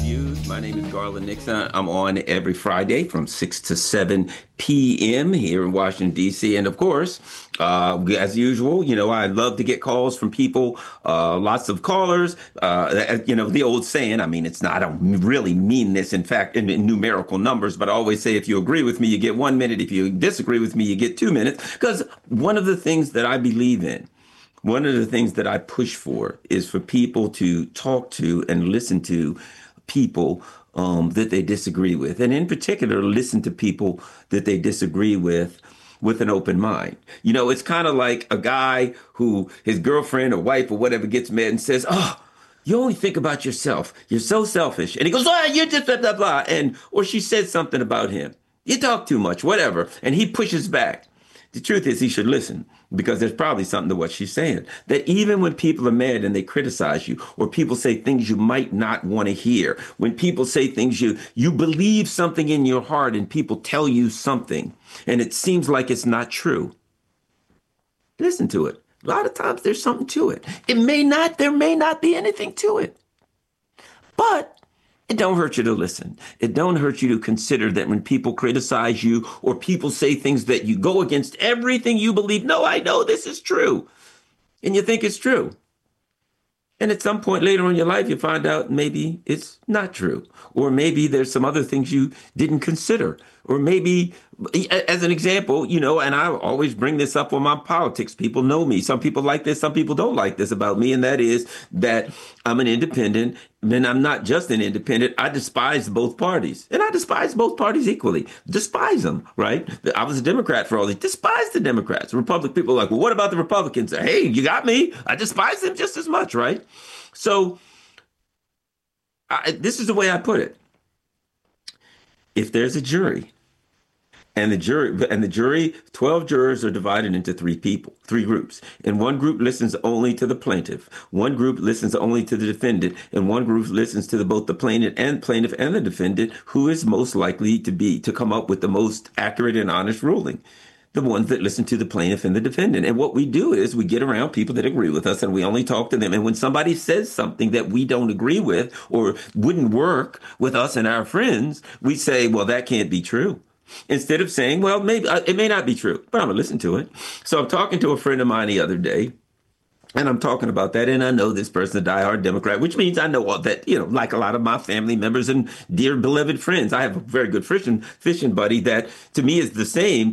Views. My name is Garland Nixon. I'm on every Friday from 6 to 7 p.m. here in Washington, D.C. And of course, as usual, I love to get calls from people, lots of callers. The old saying, it's not, I don't really mean this, in fact, in numerical numbers, but I always say if you agree with me, you get 1 minute. If you disagree with me, you get 2 minutes. Because one of the things that I believe in, one of the things that I push for is for people to talk to and listen to people that they disagree with. And in particular, listen to people that they disagree with an open mind. It's kind of like a guy who his girlfriend or wife or whatever gets mad and says, "Oh, you only think about yourself. You're so selfish." And he goes, "Oh, you're just blah, blah, blah." Or she said something about him. "You talk too much," whatever. And he pushes back. The truth is he should listen because there's probably something to what she's saying. That even when people are mad and they criticize you, or people say things you might not want to hear, when people say things you believe something in your heart and people tell you something and it seems like it's not true, listen to it. A lot of times there's something to it. There may not be anything to it, but it don't hurt you to listen. It don't hurt you to consider that when people criticize you or people say things that you go against everything you believe. No, I know this is true. And you think it's true. And at some point later in your life, you find out maybe it's not true. Or maybe there's some other things you didn't consider. Or maybe, as an example, and I always bring this up on my politics. People know me. Some people like this. Some people don't like this about me. And that is that I'm an independent. And I'm not just an independent. I despise both parties. And I despise both parties equally. Despise them, right? I was a Democrat for all these. Despise the Democrats. Republican people are like, "Well, what about the Republicans?" Hey, you got me. I despise them just as much, right? So this is the way I put it. If there's a jury, and the jury, 12 jurors are divided into three groups. And one group listens only to the plaintiff. One group listens only to the defendant. And one group listens to both the plaintiff and the defendant, who is most likely to come up with the most accurate and honest ruling. The ones that listen to the plaintiff and the defendant. And what we do is we get around people that agree with us and we only talk to them. And when somebody says something that we don't agree with or wouldn't work with us and our friends, we say, "Well, that can't be true." Instead of saying, "Well, maybe it may not be true, but I'm gonna listen to it." So I'm talking to a friend of mine the other day, and I'm talking about that, and I know this person, a diehard Democrat, which means I know all that, like a lot of my family members and dear beloved friends. I have a very good fishing buddy that to me is the same.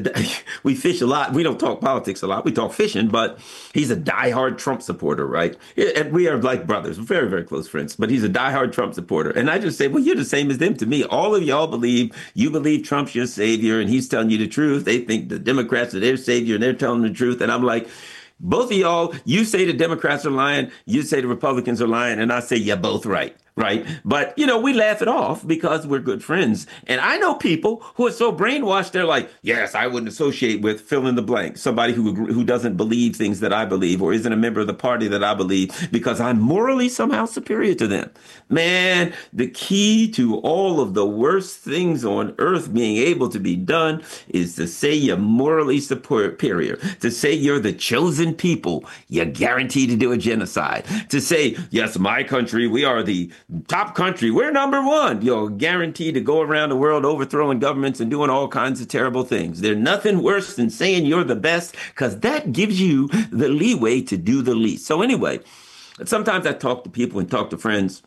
We fish a lot. We don't talk politics a lot. We talk fishing, but he's a diehard Trump supporter, right? And we are like brothers, very, very close friends, but he's a diehard Trump supporter. And I just say, well, you're the same as them to me. All of y'all believe Trump's your savior and he's telling you the truth. They think the Democrats are their savior and they're telling the truth. And I'm like, both of y'all, you say the Democrats are lying, you say the Republicans are lying, and I say you're both right. But, we laugh it off because we're good friends. And I know people who are so brainwashed, they're like, "Yes, I wouldn't associate with fill in the blank, somebody who doesn't believe things that I believe or isn't a member of the party that I believe because I'm morally somehow superior to them." Man, the key to all of the worst things on earth being able to be done is to say you're morally superior, to say you're the chosen people, you're guaranteed to do a genocide, to say, "Yes, my country, we are the top country. We're number one." You're guaranteed to go around the world overthrowing governments and doing all kinds of terrible things. There's nothing worse than saying you're the best because that gives you the leeway to do the least. So anyway, sometimes I talk to people and talk to friends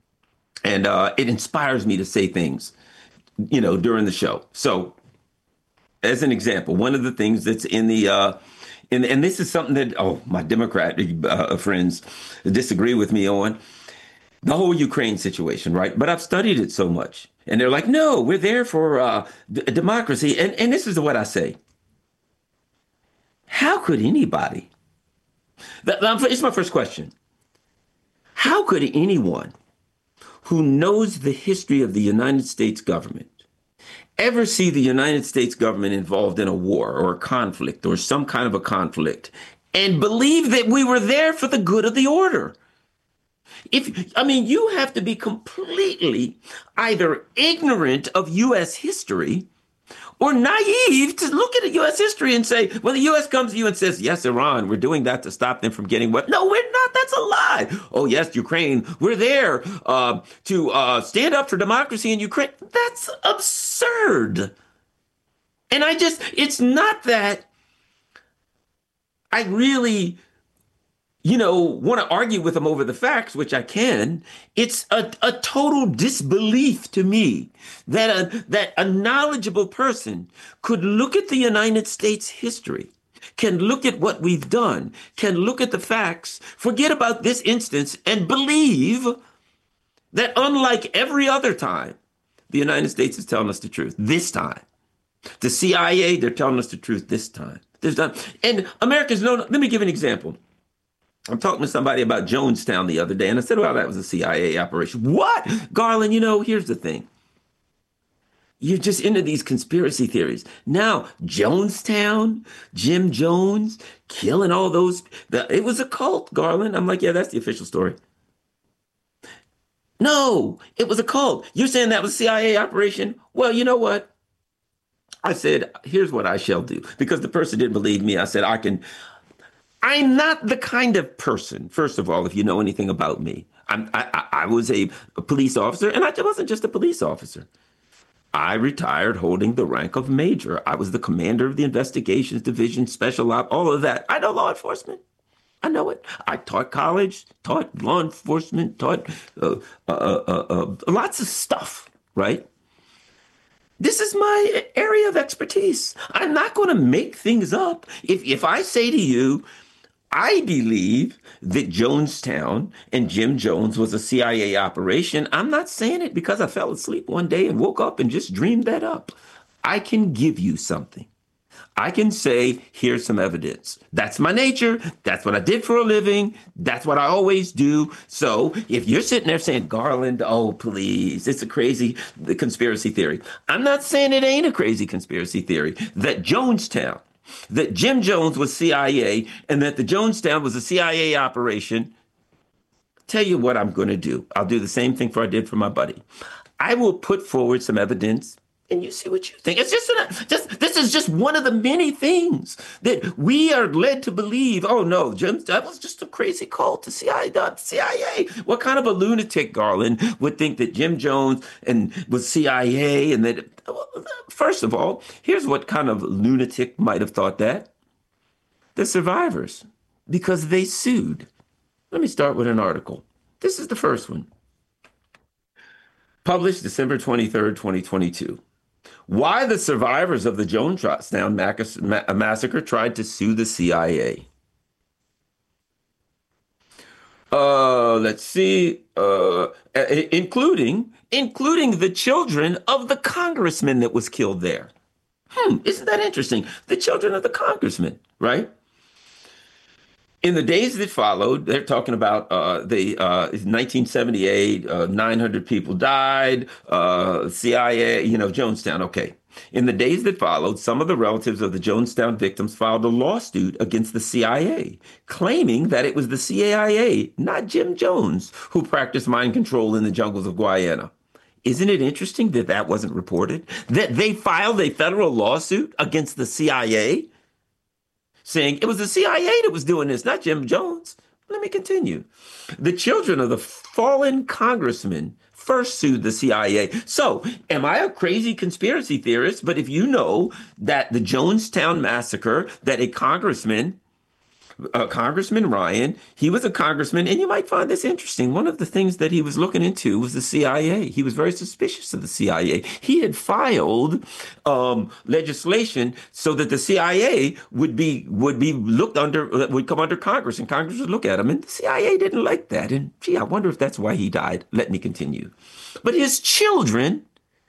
and it inspires me to say things, during the show. So as an example, one of the things that's in the and this is something that, my Democrat friends disagree with me on. The whole Ukraine situation, right? But I've studied it so much. And they're like, "No, we're there for democracy." And this is what I say. How could anybody? It's my first question. How could anyone who knows the history of the United States government ever see the United States government involved in a war or a conflict or some kind of a conflict and believe that we were there for the good of the order? You have to be completely either ignorant of U.S. history or naive to look at U.S. history and say, well, the U.S. comes to you and says, yes, Iran, we're doing that to stop them from getting what? No, we're not. That's a lie. Oh, yes, Ukraine, we're there to stand up for democracy in Ukraine. That's absurd. And it's not that I really, want to argue with them over the facts, which I can. It's a total disbelief to me that a knowledgeable person could look at the United States history, can look at what we've done, can look at the facts, forget about this instance, and believe that unlike every other time, the United States is telling us the truth this time. The CIA, they're telling us the truth this time. And Americans know. Let me give an example. I'm talking to somebody about Jonestown the other day, and I said, well, that was a CIA operation. What? Garland, here's the thing. You're just into these conspiracy theories. Now, Jonestown, Jim Jones, killing all those. It was a cult, Garland. I'm like, yeah, that's the official story. No, it was a cult. You're saying that was a CIA operation? Well, you know what? I said, here's what I shall do. Because the person didn't believe me, I said, I'm not the kind of person, first of all, if you know anything about me, I was a police officer, and I wasn't just a police officer. I retired holding the rank of major. I was the commander of the investigations division, special op, all of that. I know law enforcement. I know it. I taught college, taught law enforcement, taught lots of stuff, right? This is my area of expertise. I'm not going to make things up. If I say to you, I believe that Jonestown and Jim Jones was a CIA operation, I'm not saying it because I fell asleep one day and woke up and just dreamed that up. I can give you something. I can say, here's some evidence. That's my nature. That's what I did for a living. That's what I always do. So if you're sitting there saying, Garland, oh, please, it's a crazy conspiracy theory. I'm not saying it ain't a crazy conspiracy theory. That Jonestown, that Jim Jones was CIA, and that the Jonestown was a CIA operation. Tell you what I'm going to do. I'll do the same thing I did for my buddy. I will put forward some evidence, and you see what you think. It's this is just one of the many things that we are led to believe. Oh no, Jim, that was just a crazy cult to CIA. What kind of a lunatic, Garland, would think that Jim Jones was CIA and that? First of all, here's what kind of lunatic might have thought that. The survivors, because they sued. Let me start with an article. This is the first one. Published December 23rd, 2022. Why the survivors of the Jonestown massacre tried to sue the CIA. Let's see. Including the children of the congressman that was killed there. Isn't that interesting? The children of the congressman, right? In the days that followed, they're talking about 1978, 900 people died, CIA, Jonestown. Okay. In the days that followed, some of the relatives of the Jonestown victims filed a lawsuit against the CIA, claiming that it was the CIA, not Jim Jones, who practiced mind control in the jungles of Guyana. Isn't it interesting that that wasn't reported? That they filed a federal lawsuit against the CIA, saying it was the CIA that was doing this, not Jim Jones. Let me continue. The children of the fallen congressman first sued the CIA. So, am I a crazy conspiracy theorist? But if you know that the Jonestown massacre, that Congressman Ryan, he was a congressman, and you might find this interesting. One of the things that he was looking into was the CIA. He was very suspicious of the CIA. He had filed legislation so that the CIA would come under Congress, and Congress would look at him. And the CIA didn't like that. And gee, I wonder if that's why he died. Let me continue. But his children,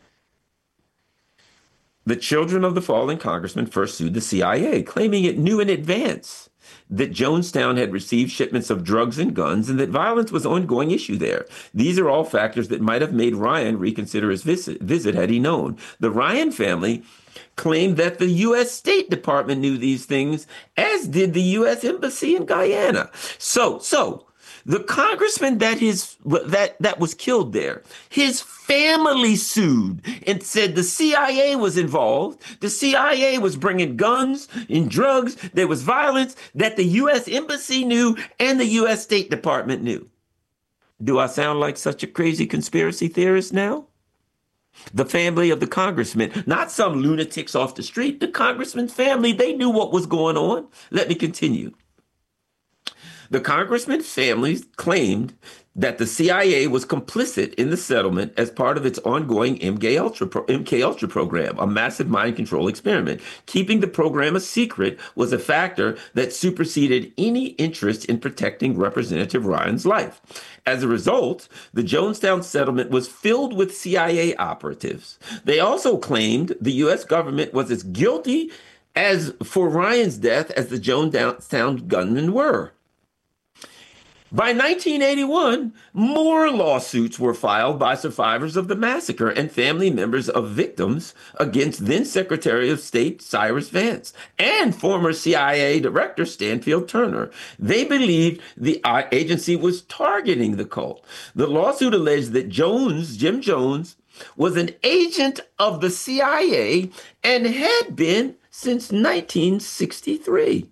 the children of the fallen congressman, first sued the CIA, claiming it knew in advance that Jonestown had received shipments of drugs and guns and that violence was an ongoing issue there. These are all factors that might have made Ryan reconsider his visit had he known. The Ryan family claimed that the U.S. State Department knew these things, as did the U.S. Embassy in Guyana. So The congressman that was killed there, his family sued and said the CIA was involved. The CIA was bringing guns and drugs. There was violence that the U.S. Embassy knew and the U.S. State Department knew. Do I sound like such a crazy conspiracy theorist now? The family of the congressman, not some lunatics off the street, the congressman's family, they knew what was going on. Let me continue. The congressman's family claimed that the CIA was complicit in the settlement as part of its ongoing MK Ultra program, a massive mind control experiment. Keeping the program a secret was a factor that superseded any interest in protecting Representative Ryan's life. As a result, the Jonestown settlement was filled with CIA operatives. They also claimed the U.S. government was as guilty as for Ryan's death as the Jonestown gunmen were. By 1981, more lawsuits were filed by survivors of the massacre and family members of victims against then Secretary of State Cyrus Vance and former CIA Director Stanfield Turner. They believed the agency was targeting the cult. The lawsuit alleged that Jim Jones, was an agent of the CIA and had been since 1963.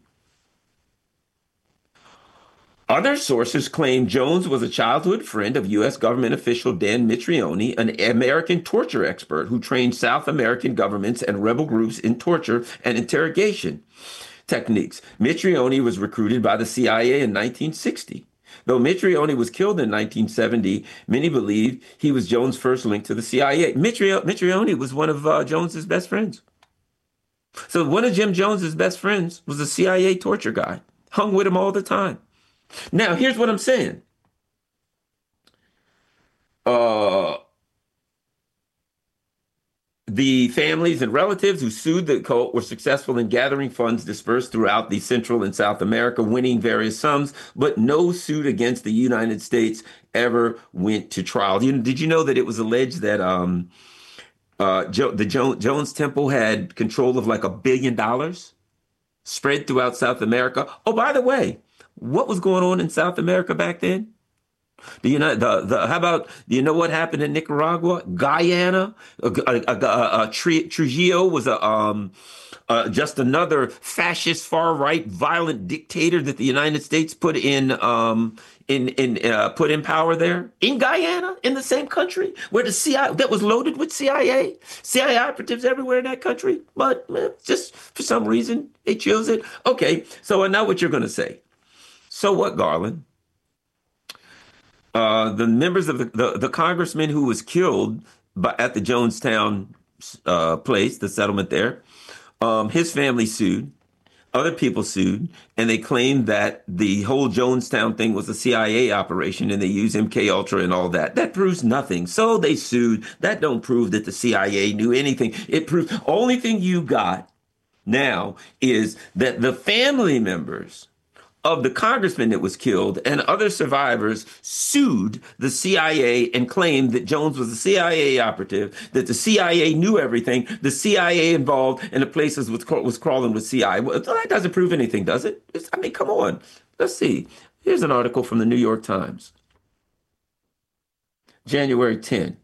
Other sources claim Jones was a childhood friend of U.S. government official Dan Mitrione, an American torture expert who trained South American governments and rebel groups in torture and interrogation techniques. Mitrione was recruited by the CIA in 1960. Though Mitrione was killed in 1970, many believe he was Jones' first link to the CIA. Mitrione was one of Jones's best friends. So one of Jim Jones's best friends was a CIA torture guy, hung with him all the time. Now, here's what I'm saying. The families and relatives who sued the cult were successful in gathering funds dispersed throughout the Central and South America, winning various sums, but no suit against the United States ever went to trial. Did you know that it was alleged that the Jones Temple had control of like $1 billion spread throughout South America? Oh, by the way, what was going on in South America back then? Do you know how about, do you know what happened in Nicaragua, Guyana? Trujillo was just another fascist, far right, violent dictator that the United States put in power there in Guyana, in the same country where the CIA that was loaded with CIA operatives everywhere in that country. But just for some reason they chose it. Okay, so I know what you're going to say. So what, Garland? The members of the congressman who was killed at the Jonestown place, the settlement there, his family sued, other people sued, and they claimed that the whole Jonestown thing was a CIA operation and they used MK Ultra and all that. That proves nothing. So they sued. That don't prove that the CIA knew anything. It proves only thing you got now is that the family members of the congressman that was killed and other survivors sued the CIA and claimed that Jones was a CIA operative, that the CIA knew everything, the CIA involved, and the places was crawling with CIA. Well, that doesn't prove anything, does it? I mean, come on. Let's see. Here's an article from the New York Times, January 10.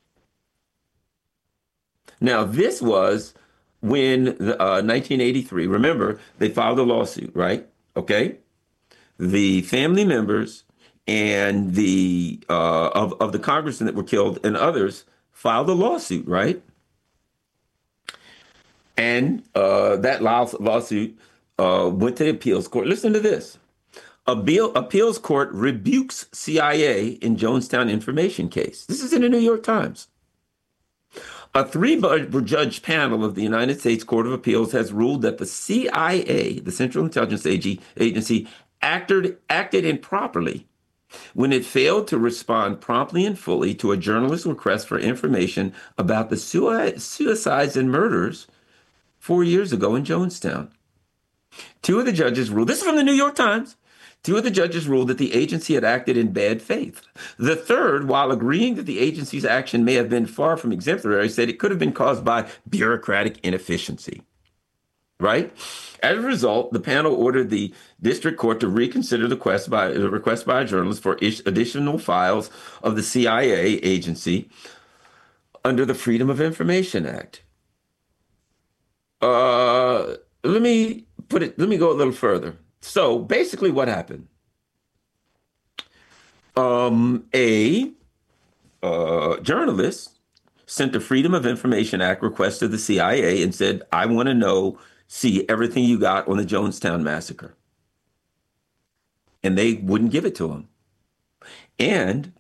Now, this was when 1983. Remember, they filed a lawsuit, right? Okay. The family members and the of the congressmen that were killed and others filed a lawsuit, right? And that lawsuit went to the appeals court. Listen to this. Appeals court rebukes CIA in Jonestown information case. This is in the New York Times. A 3-judge panel of the United States Court of Appeals has ruled that the CIA, the Central Intelligence Agency, acted improperly when it failed to respond promptly and fully to a journalist's request for information about the suicides and murders 4 years ago in Jonestown. Two of the judges ruled, this is from the New York Times, two of the judges ruled that the agency had acted in bad faith. The third, while agreeing that the agency's action may have been far from exemplary, said it could have been caused by bureaucratic inefficiency. right? As a result, the panel ordered the district court to reconsider the request by a journalist for additional files of the CIA agency under the Freedom of Information Act. Let me let me go a little further. So basically what happened? A journalist sent a Freedom of Information Act request to the CIA and said, I want to see everything you got on the Jonestown massacre. And they wouldn't give it to him. And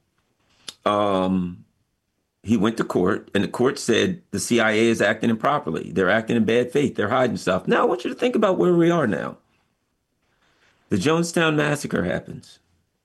he went to court, and the court said the CIA is acting improperly. They're acting in bad faith. They're hiding stuff. Now, I want you to think about where we are now. The Jonestown massacre happens.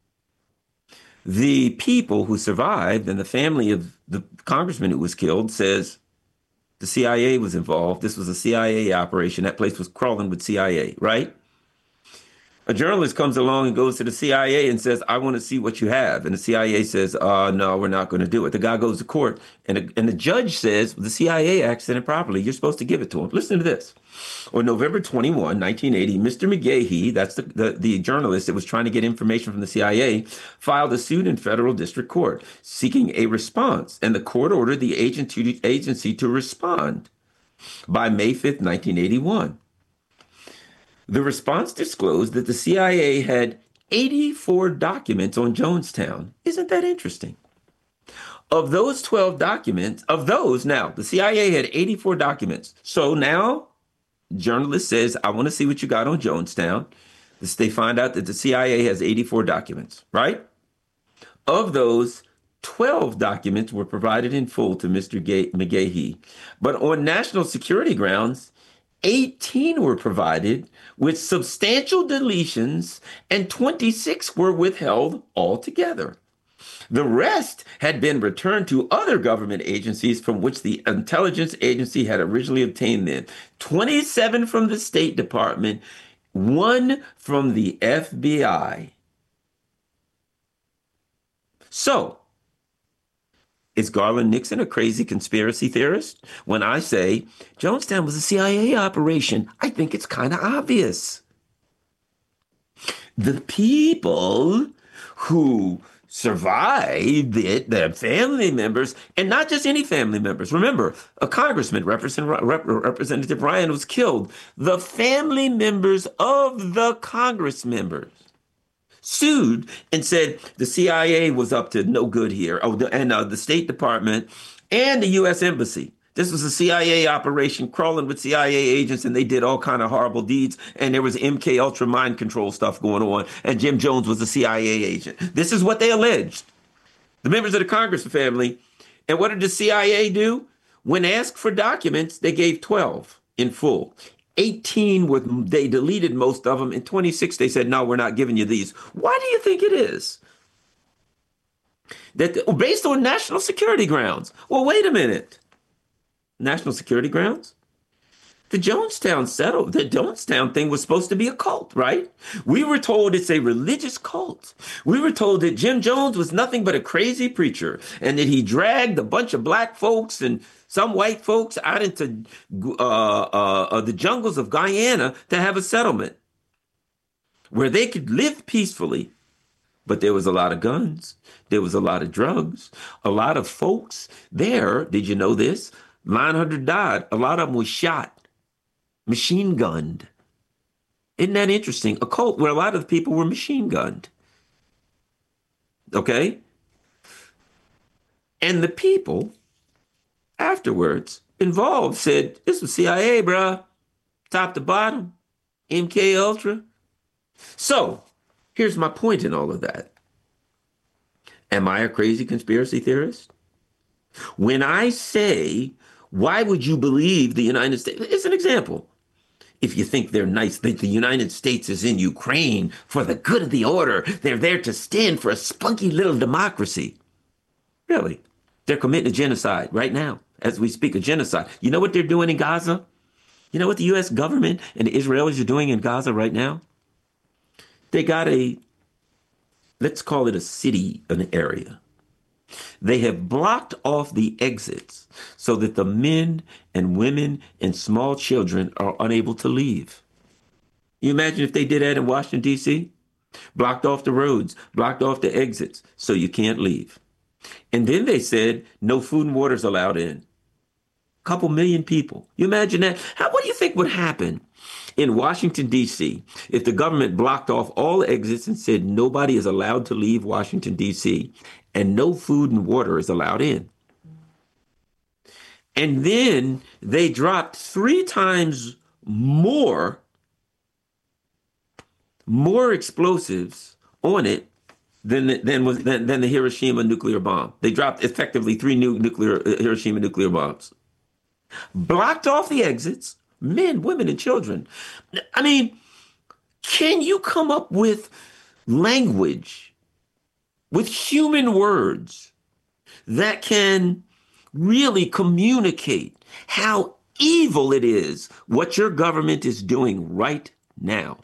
The people who survived and the family of the congressman who was killed says the CIA was involved. This was a CIA operation. That place was crawling with CIA, right? A journalist comes along and goes to the CIA and says, I want to see what you have. And the CIA says, no, we're not going to do it. The guy goes to court and the judge says, the CIA acted improperly. You're supposed to give it to him. Listen to this. On November 21, 1980, Mr. McGahee, that's the journalist that was trying to get information from the CIA, filed a suit in federal district court seeking a response. And the court ordered the agency to respond by May 5th, 1981. The response disclosed that the CIA had 84 documents on Jonestown. Isn't that interesting? Of those 12 documents, the CIA had 84 documents. So now, journalist says, I want to see what you got on Jonestown. They find out that the CIA has 84 documents, right? Of those, 12 documents were provided in full to Mr. McGahee. But on national security grounds, 18 were provided with substantial deletions and 26 were withheld altogether. The rest had been returned to other government agencies from which the intelligence agency had originally obtained them. 27 from the State Department, 1 from the FBI. So, is Garland Nixon a crazy conspiracy theorist? When I say Jonestown was a CIA operation, I think it's kind of obvious. The people who survived it, their family members, and not just any family members. Remember, a congressman, Representative Ryan, was killed. The family members of the Congress members sued and said the CIA was up to no good here. The State Department and the U.S. Embassy. This was a CIA operation crawling with CIA agents, and they did all kind of horrible deeds. And there was MK Ultra mind control stuff going on. And Jim Jones was a CIA agent. This is what they alleged. The members of the Congress family. And what did the CIA do? When asked for documents, they gave 12 in full. 18 they deleted most of them. In 26, they said, no, we're not giving you these. Why do you think it is? Based on national security grounds. Well, wait a minute. National security grounds? The Jonestown thing was supposed to be a cult, right? We were told it's a religious cult. We were told that Jim Jones was nothing but a crazy preacher and that he dragged a bunch of black folks and some white folks out into the jungles of Guyana to have a settlement where they could live peacefully. But there was a lot of guns. There was a lot of drugs. A lot of folks there. Did you know this? 900 died. A lot of them was shot, machine gunned. Isn't that interesting? A cult where a lot of the people were machine gunned. Okay? And the people afterwards involved said, this was CIA, bruh. Top to bottom. MK Ultra. So, here's my point in all of that. Am I a crazy conspiracy theorist? When I say, why would you believe the United States? It's an example. If you think they're nice, that the United States is in Ukraine for the good of the order, they're there to stand for a spunky little democracy. Really? They're committing a genocide right now, as we speak, a genocide. You know what they're doing in Gaza? You know what the U.S. government and the Israelis are doing in Gaza right now? They got let's call it a city, an area. They have blocked off the exits so that the men and women and small children are unable to leave. You imagine if they did that in Washington, D.C.? Blocked off the roads, blocked off the exits so you can't leave. And then they said no food and water is allowed in. Couple million people. You imagine that? What do you think would happen in Washington, D.C. if the government blocked off all exits and said nobody is allowed to leave Washington, D.C. and no food and water is allowed in? And then they dropped 3 times more explosives on it than the Hiroshima nuclear bomb. They dropped effectively 3 Hiroshima nuclear bombs. Blocked off the exits, men, women, and children. I mean, can you come up with language, with human words, that can really communicate how evil it is what your government is doing right now?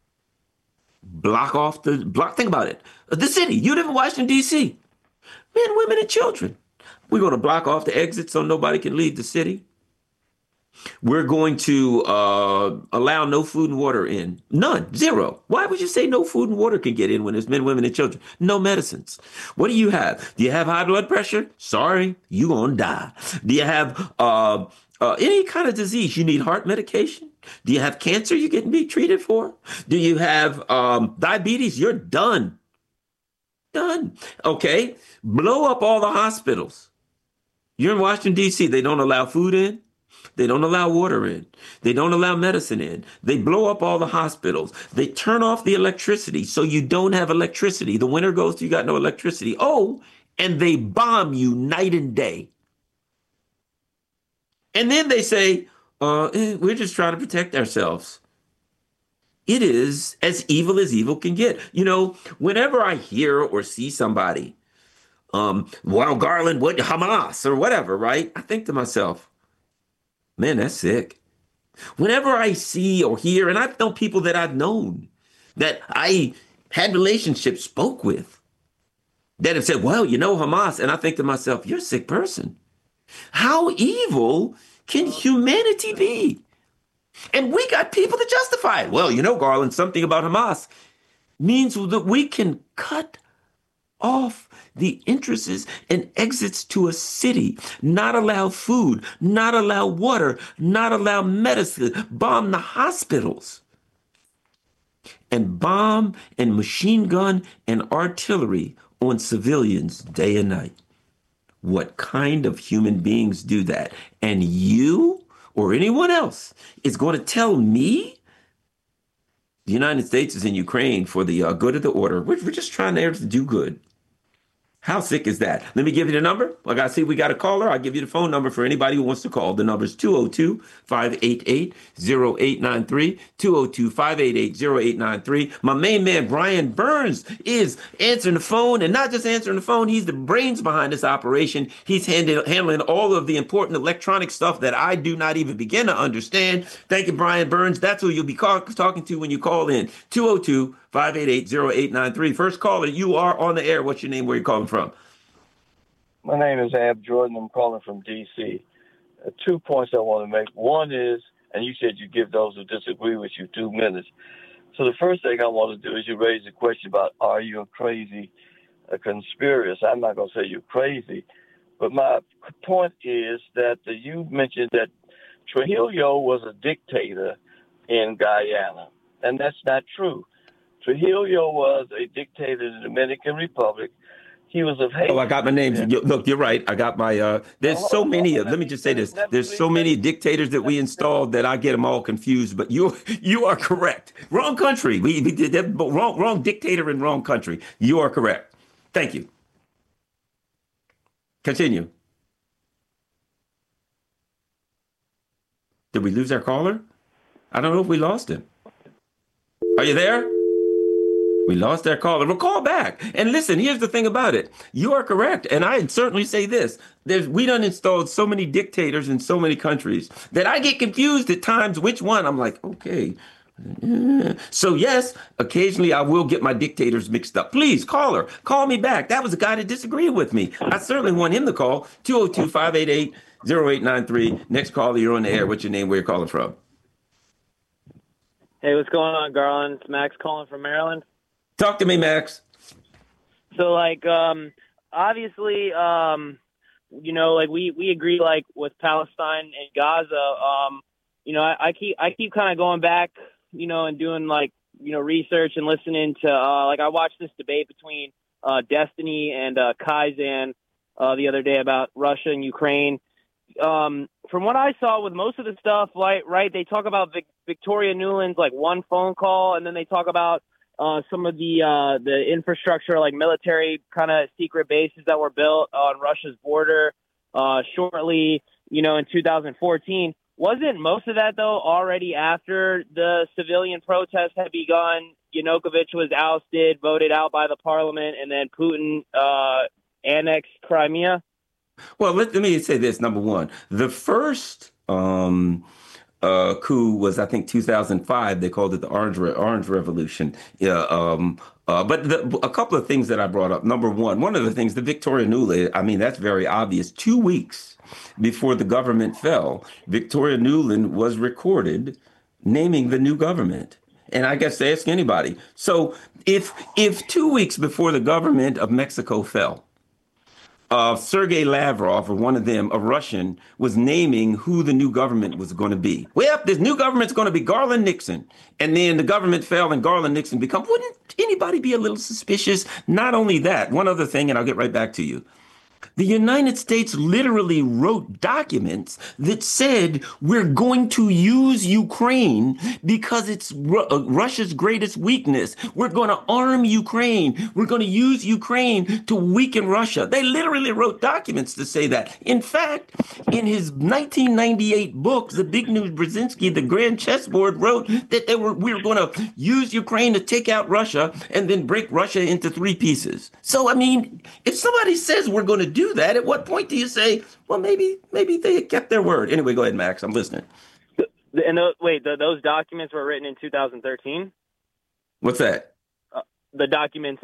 Think about it. The city, you live in Washington, D.C. Men, women, and children. We're going to block off the exit so nobody can leave the city. We're going to allow no food and water in. None. Zero. Why would you say no food and water can get in when there's men, women, and children? No medicines. What do you have? Do you have high blood pressure? Sorry, you're going to die. Do you have any kind of disease? You need heart medication? Do you have cancer you're getting be treated for? Do you have diabetes? You're done. Done. Okay. Blow up all the hospitals. You're in Washington, D.C. They don't allow food in. They don't allow water in. They don't allow medicine in. They blow up all the hospitals. They turn off the electricity so you don't have electricity. The winter goes, you got no electricity. Oh, and they bomb you night and day. And then they say, we're just trying to protect ourselves. It is as evil can get. You know, whenever I hear or see somebody, well, Garland, what, Hamas or whatever, right? I think to myself, man, that's sick. Whenever I see or hear, and I've known people that I've known, that I had relationships, spoke with, that have said, well, you know, Hamas. And I think to myself, you're a sick person. How evil can humanity be? And we got people to justify it. Well, you know, Garland, something about Hamas means that we can cut off the entrances and exits to a city, not allow food, not allow water, not allow medicine, bomb the hospitals, and bomb and machine gun and artillery on civilians day and night. What kind of human beings do that? And you or anyone else is going to tell me the United States is in Ukraine for the good of the order. We're just trying to do good. How sick is that? Let me give you the number. Like I see, we got a caller. I'll give you the phone number for anybody who wants to call. The number is 202-588-0893, 202-588-0893. My main man, Brian Burns, is answering the phone, and not just answering the phone. He's the brains behind this operation. He's handling all of the important electronic stuff that I do not even begin to understand. Thank you, Brian Burns. That's who you'll be talking to when you call in. 202-588-0893. First caller, you are on the air. What's your name? Where are you calling from? My name is Ab Jordan. I'm calling from D.C. 2 points I want to make. One is, and you said you give those who disagree with you 2 minutes. So the first thing I want to do is you raise the question about, are you a crazy conspiracy? I'm not going to say you're crazy, but my point is that you mentioned that Trujillo was a dictator in Guyana, and that's not true. Trujillo was a dictator in the Dominican Republic. He was of Haiti. Oh, I got my name. Yeah. Look, you're right. I got my, there's so many, let me just say this. There's so many dictators that we installed that I get them all confused, but you are correct. Wrong country. We did that, wrong dictator in wrong country. You are correct. Thank you. Continue. Did we lose our caller? I don't know if we lost him. Are you there? We lost our caller. We'll call back. And listen, here's the thing about it. You are correct. And I'd certainly say this. We done installed so many dictators in so many countries that I get confused at times which one. I'm like, okay, So yes, occasionally I will get my dictators mixed up. Please, caller, call me back. That was a guy that disagreed with me. I certainly want him to call 202-588-0893. Next caller, you're on the air. What's your name? Where you're calling from? Hey, what's going on, Garland? It's Max calling from Maryland. Talk to me, Max. So, obviously, we agree, with Palestine and Gaza. I keep kind of going back, and doing research and listening to I watched this debate between Destiny and Kaizen the other day about Russia and Ukraine. From what I saw with most of the stuff, right, they talk about Victoria Nuland's one phone call, and then they talk about some of the infrastructure, like military kind of secret bases that were built on Russia's border shortly, in 2014. Wasn't most of that, though, already after the civilian protests had begun? Yanukovych was ousted, voted out by the parliament, and then Putin annexed Crimea? Well, let me say this. Number one, the first coup was, I think, 2005. They called it the Orange Revolution. Yeah. But a couple of things that I brought up. Number one of the things, the Victoria Nuland, I mean, that's very obvious. 2 weeks before the government fell, Victoria Nuland was recorded naming the new government. And I guess to ask anybody. So if 2 weeks before the government of Mexico fell, Sergei Lavrov, or one of them, a Russian, was naming who the new government was going to be. Well, this new government's going to be Garland Nixon. And then the government fell and Garland Nixon become. Wouldn't anybody be a little suspicious? Not only that, one other thing, and I'll get right back to you. The United States literally wrote documents that said we're going to use Ukraine because it's Russia's greatest weakness. We're going to arm Ukraine. We're going to use Ukraine to weaken Russia. They literally wrote documents to say that. In fact, in his 1998 book, Zbigniew Brzezinski, the Grand Chessboard, wrote that we were going to use Ukraine to take out Russia and then break Russia into 3 pieces. So, I mean, if somebody says we're going to do that, at what point do you say, well, maybe they kept their word? Anyway, go ahead, Max. I'm listening. And those documents were written in 2013? What's that? The documents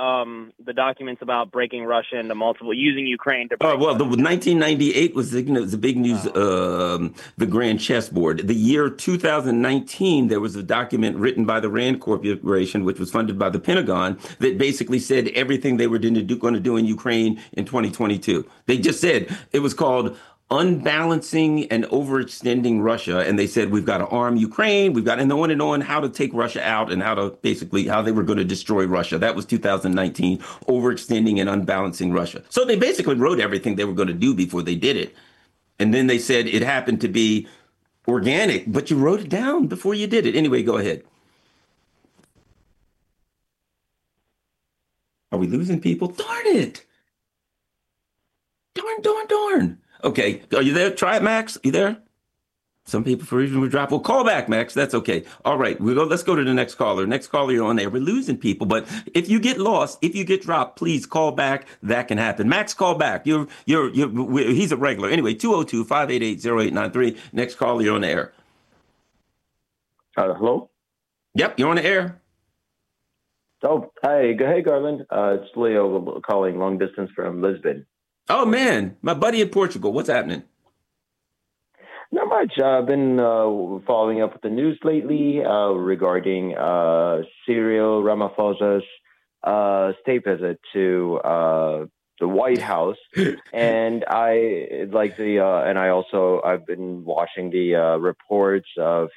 about breaking Russia into multiple, using Ukraine to break the 1998 was the big news, the Grand Chessboard. The year 2019, there was a document written by the Rand Corporation, which was funded by the Pentagon, that basically said everything they were going to do in Ukraine in 2022. They just said it was called Unbalancing and Overextending Russia. And they said, we've got to arm Ukraine. We've got, and on how to take Russia out and how they were going to destroy Russia. That was 2019, overextending and unbalancing Russia. So they basically wrote everything they were going to do before they did it. And then they said it happened to be organic, but you wrote it down before you did it. Anyway, go ahead. Are we losing people? Darn it. Darn. Okay, are you there? Try it, Max. You there? Some people for reason would drop. Well, call back, Max. That's okay. All right, let's go to the next caller. Next caller, you're on there. We're losing people, but if you get lost, if you get dropped, please call back. That can happen. Max, call back. He's a regular. Anyway, 202-588-0893. Next caller, you're on the air. Hello? Yep, you're on the air. Oh, hey, Garland. It's Leo calling long distance from Lisbon. Oh, man, my buddy in Portugal. What's happening? Not much. I've been following up with the news lately regarding Cyril Ramaphosa's state visit to the White House, and I've been watching the reports of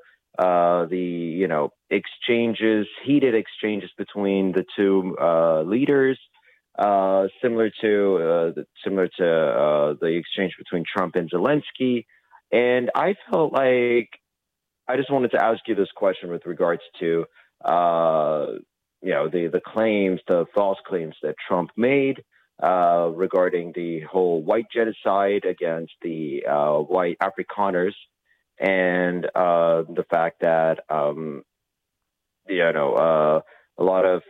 heated exchanges between the two leaders. Similar to the exchange between Trump and Zelensky. And I felt like I just wanted to ask you this question with regards to, the claims, the false claims that Trump made regarding the whole white genocide against the white Afrikaners, and the fact that, a lot of,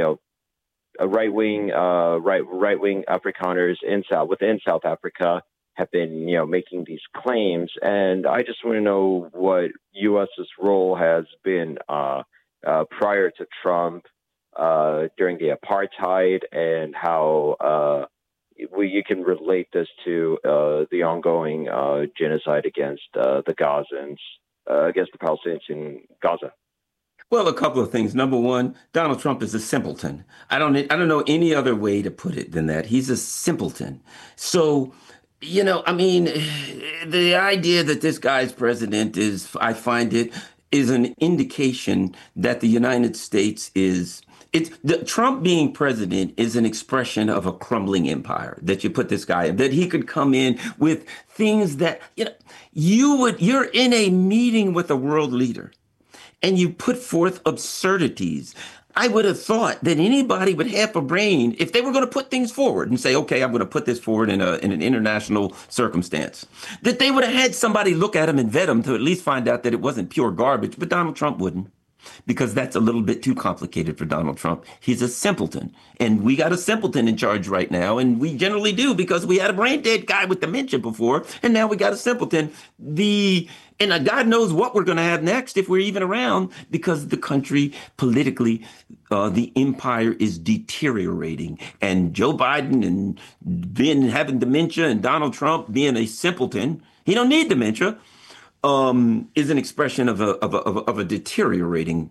right-wing Afrikaners within South Africa have been, making these claims. And I just want to know what U.S.'s role has been prior to Trump, during the apartheid, and how you can relate this to the ongoing genocide against the Gazans, against the Palestinians in Gaza. Well, a couple of things. Number one, Donald Trump is a simpleton. I don't know any other way to put it than that. He's a simpleton. So, I mean, the idea that this guy's president I find it is an indication that the United States Trump being president is an expression of a crumbling empire, that you put this guy in, that he could come in with things that, you're in a meeting with a world leader and you put forth absurdities. I would have thought that anybody with half a brain, if they were going to put things forward and say, okay, I'm going to put this forward in an international circumstance, that they would have had somebody look at him and vet him to at least find out that it wasn't pure garbage. But Donald Trump wouldn't, because that's a little bit too complicated for Donald Trump. He's a simpleton. And we got a simpleton in charge right now. And we generally do, because we had a brain dead guy with dementia before. And now we got a simpleton. And God knows what we're going to have next, if we're even around, because the country politically, the empire is deteriorating. And Joe Biden and having dementia, and Donald Trump being a simpleton, he don't need dementia, is an expression of a deteriorating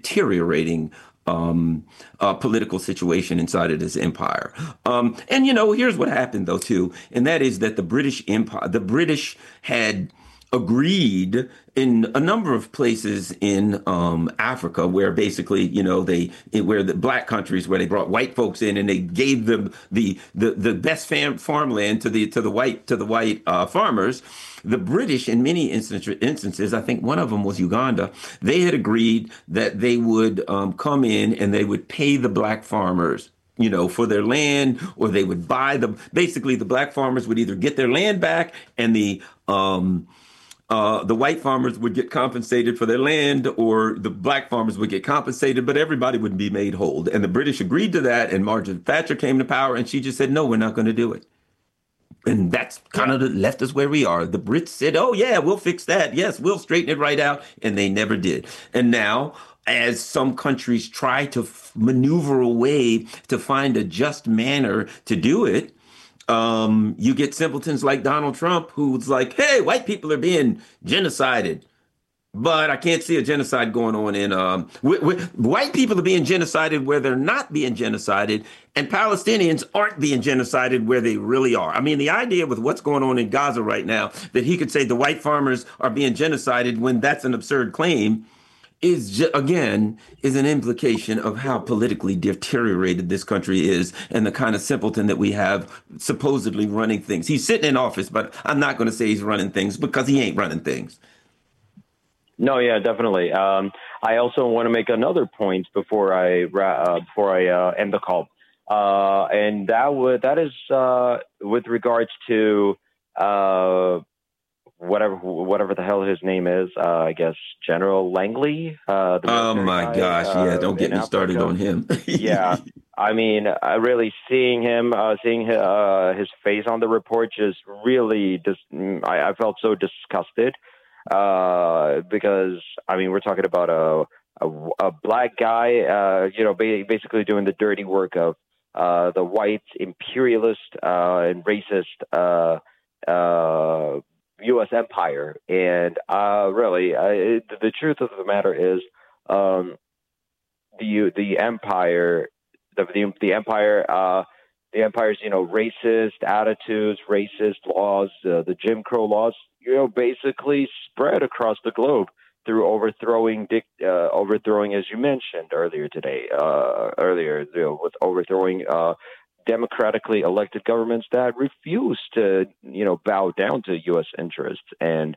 political situation inside of this empire. And here's what happened though too, and that is that the British had agreed in a number of places in Africa, where basically, where the black countries, where they brought white folks in and they gave them the best farmland to the white farmers. The British, in many instances, I think one of them was Uganda, they had agreed that they would come in and they would pay the black farmers, for their land, or they would buy them. Basically, the black farmers would either get their land back, and the white farmers would get compensated for their land, or the black farmers would get compensated, but everybody would be made whole. And the British agreed to that, and Margaret Thatcher came to power, and she just said, no, we're not going to do it. And that's kind of left us where we are. The Brits said, oh, yeah, we'll fix that. Yes, we'll straighten it right out. And they never did. And now, as some countries try to maneuver a way to find a just manner to do it, you get simpletons like Donald Trump, who's like, hey, white people are being genocided. But I can't see a genocide going on in white people are being genocided where they're not being genocided, and Palestinians aren't being genocided where they really are. I mean, the idea with what's going on in Gaza right now, that he could say the white farmers are being genocided when that's an absurd claim, is an implication of how politically deteriorated this country is, and the kind of simpleton that we have supposedly running things. He's sitting in office, but I'm not going to say he's running things, because he ain't running things. No, yeah, definitely. I also want to make another point before I end the call, and that is with regards to whatever the hell his name is. I guess General Langley. Oh my gosh! Yeah, don't get me started on him. Yeah, I mean, really seeing his face on the report just really I felt so disgusted. Because I mean, we're talking about a black guy, basically doing the dirty work of the white imperialist and racist U.S. empire. And really, the truth of the matter is, the empire, the empire. The empire's, racist attitudes, racist laws, the Jim Crow laws, basically spread across the globe through overthrowing, as you mentioned earlier today, with overthrowing democratically elected governments that refuse to, bow down to U.S. interests. And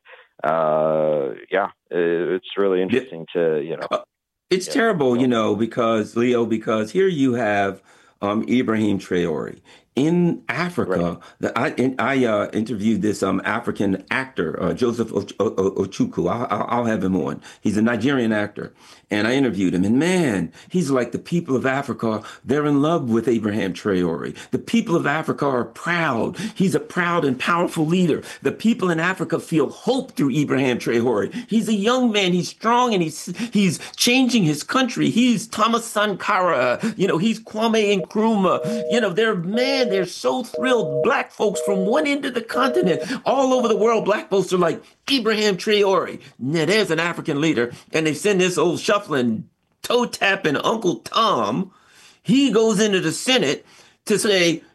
it's really interesting to, It's terrible, because Leo, because here you have Ibrahim Traore. in Africa, I interviewed this African actor, Joseph Ochukwu. I'll have him on. He's a Nigerian actor, and I interviewed him. And man, he's like, the people of Africa, they're in love with Abraham Traore. The people of Africa are proud. He's a proud and powerful leader. The people in Africa feel hope through Abraham Traore. He's a young man. He's strong, and he's changing his country. He's Thomas Sankara. He's Kwame Nkrumah. They're so thrilled. Black folks from one end of the continent, all over the world, black folks are like, Abraham Traore. Now, there's an African leader. And they send this old shuffling, toe-tapping Uncle Tom. He goes into the Senate to say,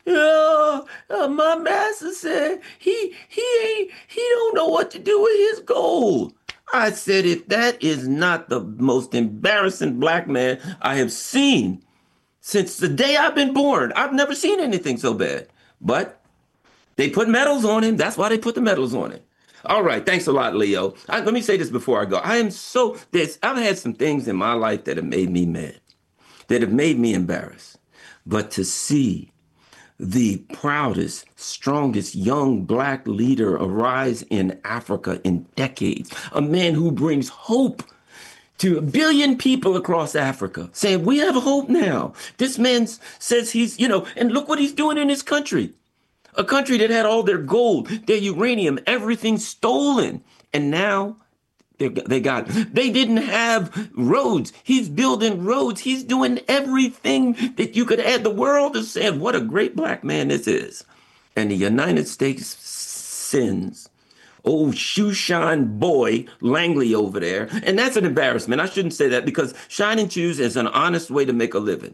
my master said he don't know what to do with his gold. I said, if that is not the most embarrassing black man I have seen since the day I've been born, I've never seen anything so bad. But they put medals on him. That's why they put the medals on him. All right. Thanks a lot, Leo. Let me say this before I go. I've had some things in my life that have made me mad, that have made me embarrassed. But to see the proudest, strongest young black leader arise in Africa in decades, a man who brings hope to 1 billion people across Africa, saying, we have hope now. This man says he's, and look what he's doing in his country. A country that had all their gold, their uranium, everything stolen. And now they didn't have roads. He's building roads. He's doing everything that you could add. The world is saying, what a great black man this is. And the United States sends old shoeshine boy Langley over there. And that's an embarrassment. I shouldn't say that, because shining shoes is an honest way to make a living.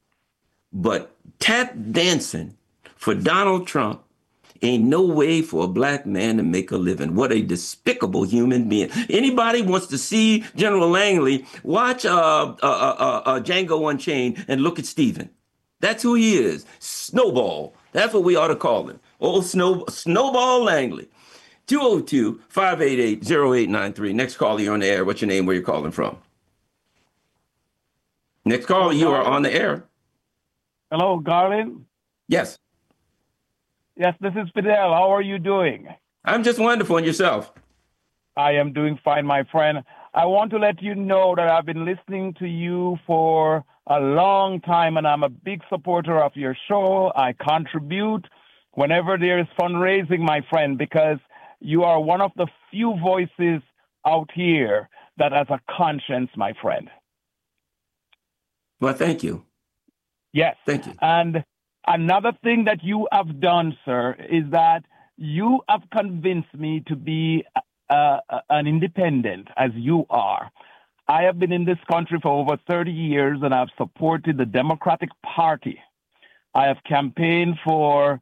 But tap dancing for Donald Trump ain't no way for a black man to make a living. What a despicable human being. Anybody wants to see General Langley, watch Django Unchained and look at Stephen. That's who he is. Snowball. That's what we ought to call him. Old Snowball Langley. 202-588-0893. Next caller, you're on the air. What's your name? Where you calling from? Next caller, you are on the air. Hello, Garland. Yes. Yes, this is Fidel. How are you doing? I'm just wonderful. And yourself? I am doing fine, my friend. I want to let you know that I've been listening to you for a long time, and I'm a big supporter of your show. I contribute whenever there is fundraising, my friend, because you are one of the few voices out here that has a conscience, my friend. Well, thank you. Yes. Thank you. And another thing that you have done, sir, is that you have convinced me to be an independent, as you are. I have been in this country for over 30 years, and I've supported the Democratic Party. I have campaigned for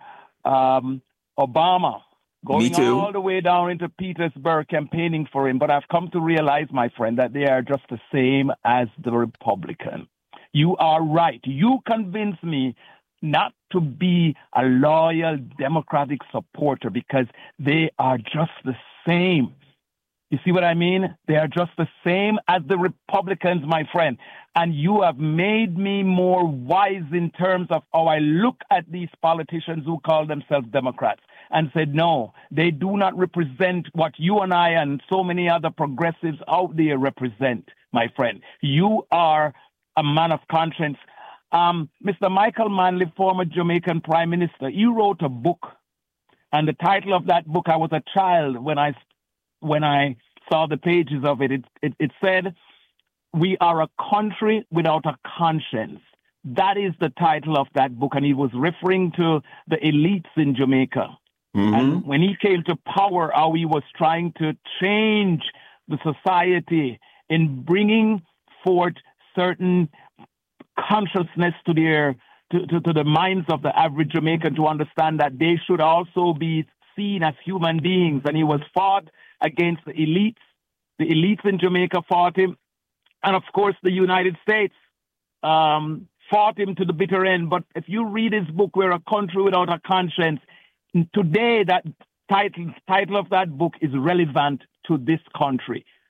Obama, going all the way down into Petersburg, campaigning for him. But I've come to realize, my friend, that they are just the same as the Republican. You are right. You convinced me not to be a loyal Democratic supporter, because they are just the same. You see what I mean? They are just the same as the Republicans, my friend. And you have made me more wise in terms of how I look at these politicians who call themselves Democrats, and said, no, they do not represent what you and I and so many other progressives out there represent, my friend. You are a man of conscience. Mr. Michael Manley, former Jamaican Prime Minister, he wrote a book, and the title of that book, I was a child when I saw the pages of it. It said, "We are a country without a conscience." That is the title of that book, and he was referring to the elites in Jamaica. Mm-hmm. And when he came to power, how he was trying to change the society in bringing forth certain consciousness to the minds of the average Jamaican to understand that they should also be seen as human beings. And he was fought against the elites. The elites in Jamaica fought him. And of course, the United States fought him to the bitter end. But if you read his book, We're a Country Without a Conscience, today that title of that book is relevant to this country.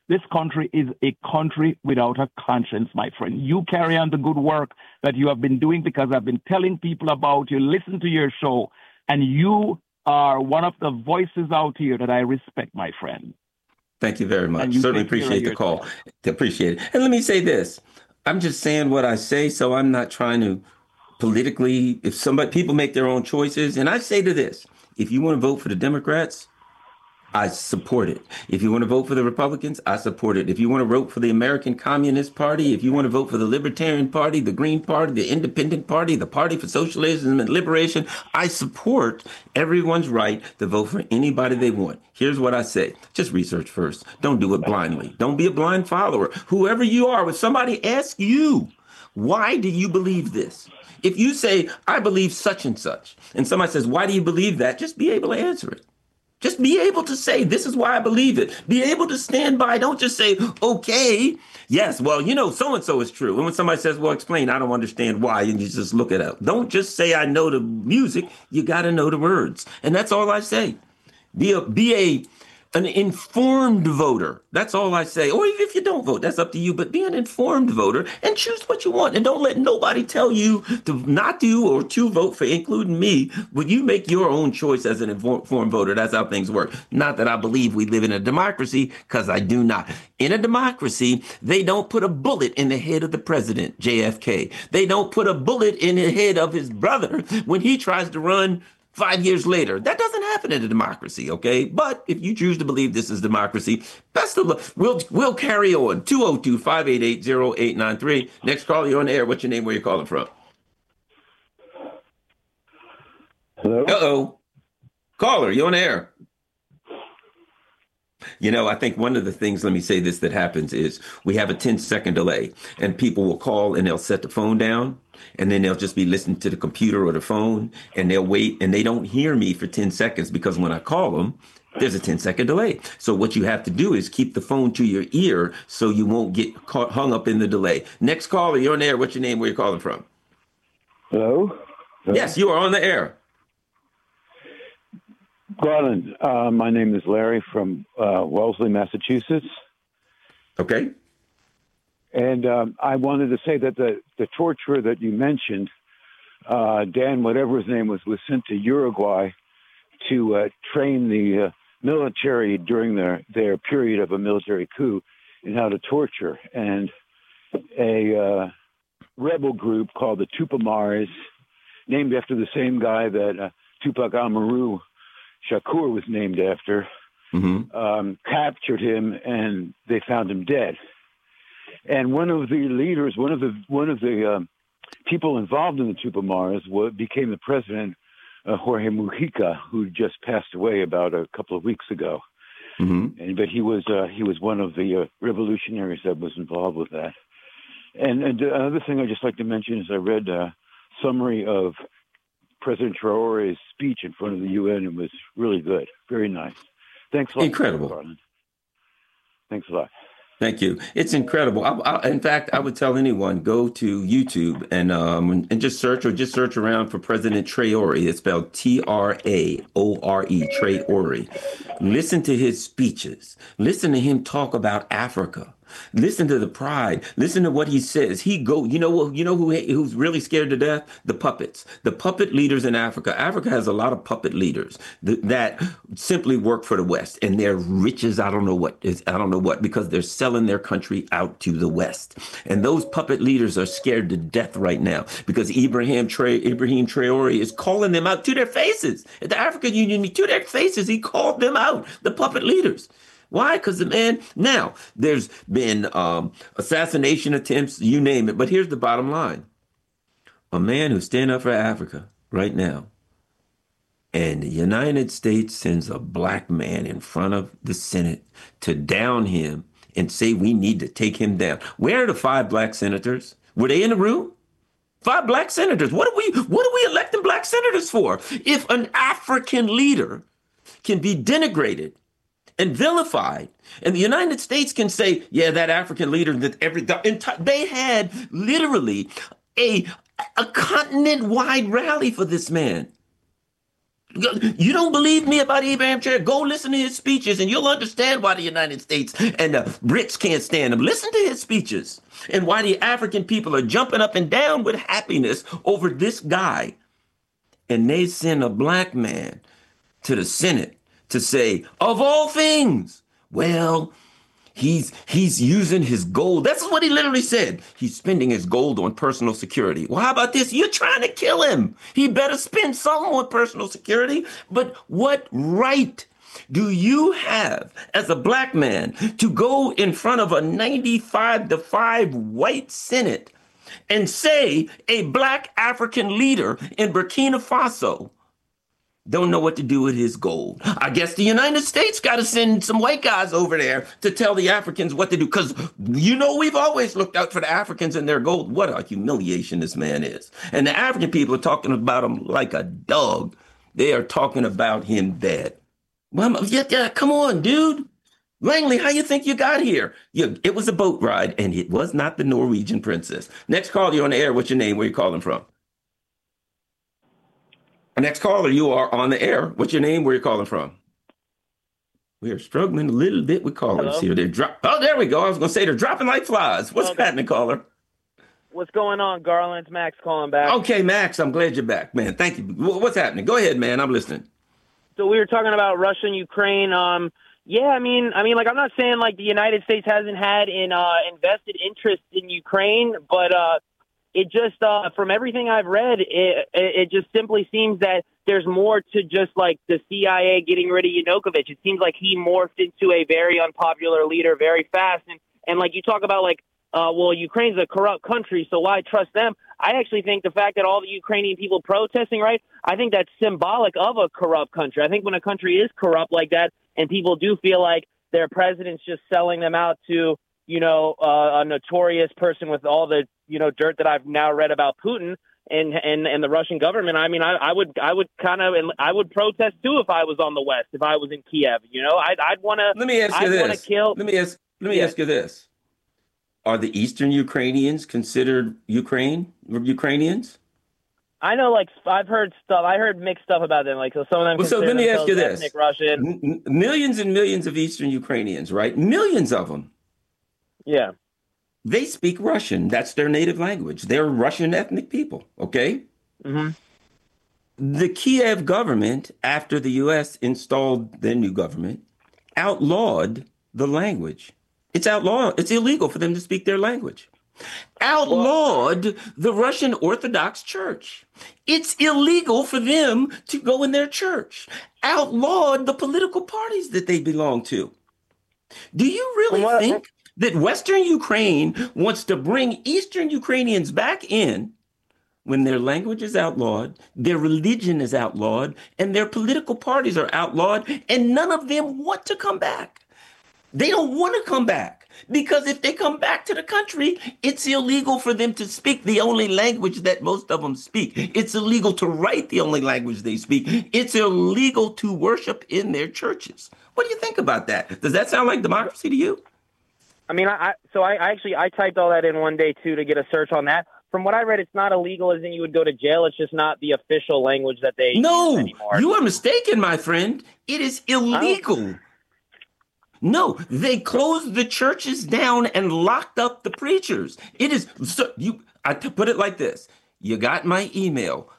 This country is a country without a conscience, my friend. You carry on the good work that you have been doing because I've been telling people about you, listen to your show, and you are one of the voices out here that I respect, my friend. Thank you very much. Certainly appreciate the call. Appreciate it. And let me say this. I'm just saying what I say, so I'm not trying to politically, people make their own choices. And I say to this, if you want to vote for the Democrats, I support it. If you want to vote for the Republicans, I support it. If you want to vote for the American Communist Party, if you want to vote for the Libertarian Party, the Green Party, the Independent Party, the Party for Socialism and Liberation, I support everyone's right to vote for anybody they want. Here's what I say. Just research first. Don't do it blindly. Don't be a blind follower. Whoever you are, if somebody asks you, why do you believe this? If you say, I believe such, and somebody says, why do you believe that? Just be able to answer it. Just be able to say, this is why I believe it. Be able to stand by. Don't just say, okay, yes, well, so-and-so is true. And when somebody says, well, explain, I don't understand why, and you just look it up. Don't just say, I know the music. You got to know the words. And that's all I say. Be an informed voter. That's all I say. Or even if you don't vote, that's up to you. But be an informed voter and choose what you want. And don't let nobody tell you to not do or to vote for, including me. But you make your own choice as an informed voter. That's how things work. Not that I believe we live in a democracy, because I do not. In a democracy, they don't put a bullet in the head of the president, JFK. They don't put a bullet in the head of his brother when he tries to run 5 years later. That doesn't happen in a democracy, okay? But if you choose to believe this is democracy, best of luck. We'll carry on. 202-588-0893. Next call, you're on the air. What's your name? Where you calling from? Hello? Uh-oh. Caller, you're on the air. I think one of the things, let me say this, that happens is we have a 10-second delay, and people will call and they'll set the phone down, and then they'll just be listening to the computer or the phone, and they'll wait, and they don't hear me for 10 seconds because when I call them, there's a 10-second delay. So what you have to do is keep the phone to your ear so you won't get hung up in the delay. Next caller, you're on the air. What's your name? Where you calling from? Hello? Yes, you are on the air. Garland, my name is Larry from Wellesley, Massachusetts. Okay. And I wanted to say that the torturer that you mentioned, Dan, whatever his name was sent to Uruguay to train the military during their period of a military coup in how to torture. And a rebel group called the Tupamares, named after the same guy that Tupac Amaru Shakur was named after, captured him, and they found him dead. And one of the leaders, one of the people involved in the Tupamares became the president, Jorge Mujica, who just passed away about a couple of weeks ago. But he was one of the revolutionaries that was involved with that. And another thing I'd just like to mention is I read a summary of President Traore's speech in front of the UN. It was really good. Very nice. Thanks a lot. Incredible. Thanks a lot. Thank you. It's incredible. In fact, I would tell anyone, go to YouTube and just search around for President Traore. It's spelled Traore, Traore. Listen to his speeches. Listen to him talk about Africa. Listen to the pride. Listen to what he says. Who's really scared to death? The puppets. The puppet leaders in Africa. Africa has a lot of puppet leaders that simply work for the West, and they're rich as I don't know what, because they're selling their country out to the West. And those puppet leaders are scared to death right now because Ibrahim Traore is calling them out to their faces. At the African Union, to their faces, he called them out, the puppet leaders. Why? Because the man, now there's been assassination attempts, you name it. But here's the bottom line. A man who's standing up for Africa right now, and the United States sends a black man in front of the Senate to down him and say we need to take him down. Where are the 5 black senators? Were they in the room? 5 black senators. What are we electing black senators for? If an African leader can be denigrated and vilified, and the United States can say, yeah, that African leader, they had literally a continent-wide rally for this man. You don't believe me about Abraham Cherry? Go listen to his speeches and you'll understand why the United States and the Brits can't stand him. Listen to his speeches and why the African people are jumping up and down with happiness over this guy. And they send a black man to the Senate to say, of all things, well, he's using his gold. That's what he literally said. He's spending his gold on personal security. Well, how about this? You're trying to kill him. He better spend something on personal security. But what right do you have as a black man to go in front of a 95-5 white Senate and say a black African leader in Burkina Faso don't know what to do with his gold? I guess the United States got to send some white guys over there to tell the Africans what to do. Because, we've always looked out for the Africans and their gold. What a humiliation this man is. And the African people are talking about him like a dog. They are talking about him bad. Well, yeah, come on, dude. Langley, how you think you got here? It was a boat ride, and it was not the Norwegian Princess. Next call, you're on the air. What's your name? Where you calling from? Next caller, you are on the air. What's your name? Where you calling from? We are struggling a little bit with callers here. Oh, there we go. I was going to say they're dropping like flies. What's happening, caller? What's going on, Garland? It's Max calling back. Okay, Max, I'm glad you're back, man. Thank you. What's happening? Go ahead, man. I'm listening. So we were talking about Russia and Ukraine. Yeah, I mean, like, I'm not saying like the United States hasn't had an invested interest in Ukraine, but it just from everything I've read, it just simply seems that there's more to just like the CIA getting rid of Yanukovych. It seems like he morphed into a very unpopular leader very fast, and like you talk about like. Well, Ukraine's a corrupt country, so why trust them? I actually think the fact that all the Ukrainian people protesting, right, I think that's symbolic of a corrupt country. I think when a country is corrupt like that and people do feel like their president's just selling them out to, a notorious person with all the, dirt that I've now read about Putin and the Russian government, I mean, I would protest too if I was on the West, if I was in Kiev, I'd want to. Let me ask you this. Let me ask you this. Are the Eastern Ukrainians considered Ukrainians? I know, like, I've heard stuff. I heard mixed stuff about them. Like, so some of them. Well, so let me ask you this: Russian. Millions and millions of Eastern Ukrainians, right? Millions of them. Yeah. They speak Russian. That's their native language. They're Russian ethnic people. Okay. Mm-hmm. The Kiev government, after the U.S. installed their new government, outlawed the language. It's outlawed. It's illegal for them to speak their language. Outlawed the Russian Orthodox Church. It's illegal for them to go in their church. Outlawed the political parties that they belong to. Do you really think that Western Ukraine wants to bring Eastern Ukrainians back in when their language is outlawed, their religion is outlawed, and their political parties are outlawed, and none of them want to come back? They don't want to come back because if they come back to the country, it's illegal for them to speak the only language that most of them speak. It's illegal to write the only language they speak. It's illegal to worship in their churches. What do you think about that? Does that sound like democracy to you? I mean, I typed all that in one day, too, to get a search on that. From what I read, it's not illegal as in you would go to jail. It's just not the official language that they use anymore. You are mistaken, my friend. It is illegal. No, they closed the churches down and locked up the preachers. It is so I put it like this. You got my email,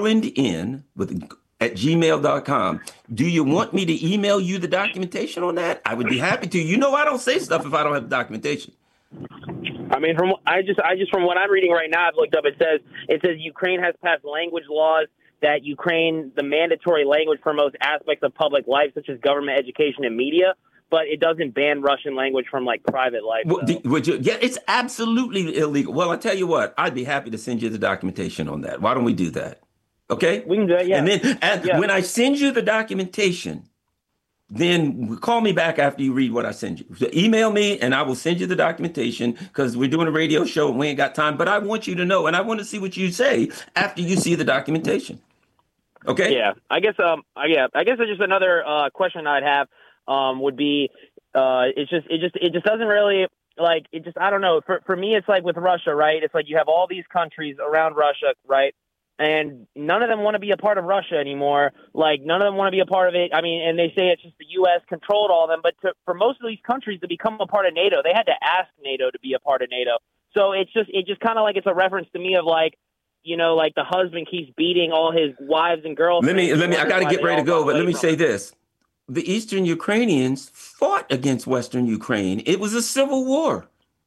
garlandin@gmail.com. Do you want me to email you the documentation on that? I would be happy to. I don't say stuff if I don't have documentation. I mean, from what I'm reading right now, I've looked up. It says Ukraine has passed language laws that Ukraine, the mandatory language for most aspects of public life, such as government, education, and media. But it doesn't ban Russian language from like private life. It's absolutely illegal. Well, I tell you what, I'd be happy to send you the documentation on that. Why don't we do that? Okay, we can do it. Yeah. And then when I send you the documentation, then call me back after you read what I send you. So email me and I will send you the documentation because we're doing a radio show and we ain't got time. But I want you to know, and I want to see what you say after you see the documentation. Okay. Yeah. I guess there's just another question I'd have. Would be it just doesn't really like I don't know. For me, it's like with Russia, right? It's like you have all these countries around Russia, right? and none of them want to be a part of Russia anymore. Like, none of them want to be a part of it. I mean, and they say it's just the U.S. controlled all of them. But for most of these countries to become a part of NATO, they had to ask NATO to be a part of NATO. So it just kind of like it's a reference to me of like, you know, like the husband keeps beating all his wives and girls. Let me. I got to get ready to go, but let me say this. The Eastern Ukrainians fought against Western Ukraine. It was a civil war.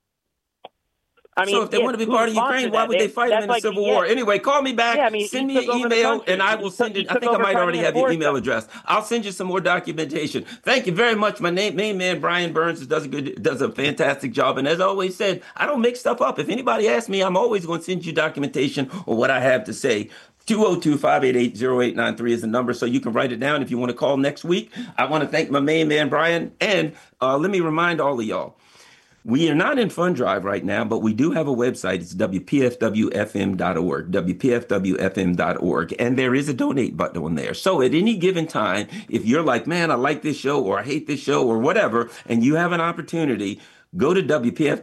I mean, so if they want to be part of Ukraine, why would they fight them in a civil war? Anyway, call me back, send me an email, and I will send it. I think I might already have your email address. I'll send you some more documentation. Thank you very much. My main man, Brian Burns, does a fantastic job. And as I always said, I don't make stuff up. If anybody asks me, I'm always going to send you documentation or what I have to say. 202-588-0893 is the number, so you can write it down if you want to call next week. I want to thank my main man, Brian. And let me remind all of y'all, we are not in Fund Drive right now, but we do have a website. It's WPFWFM.org, WPFWFM.org. And there is a donate button on there. So at any given time, if you're like, man, I like this show or I hate this show or whatever, and you have an opportunity, go to